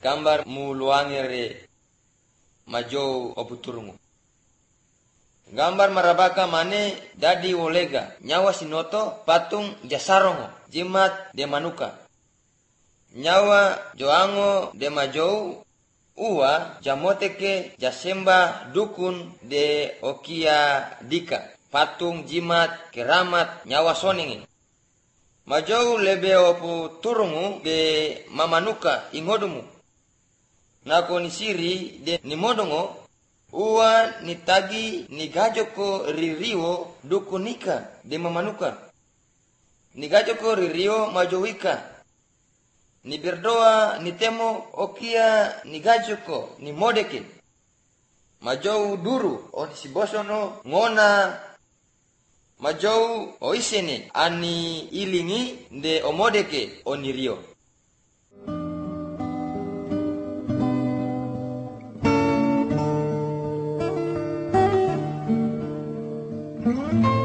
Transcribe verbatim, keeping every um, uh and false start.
gambar muluangere majou oputurungu. Gambar marabaka mane dadi wolega nyawa sinoto patung jasarongo jimat de manuka. Nyawa joango de majou uwa jamoteke jasemba dukun de okia dika patung jimat keramat nyawa soningi. Majou lebe opu turungu de mamanuka ingodumu. Nako nisiri de nimodongo uwa nitagi nigajoko ririwo dukunika de mamanuka. Nigajoko ririwo majowika. Ni berdoa ni temo okia ni gajoko ni modeke. Majou duru o si bosono ngona majou o isene ani ilingi de omodeke onirio. Thank you.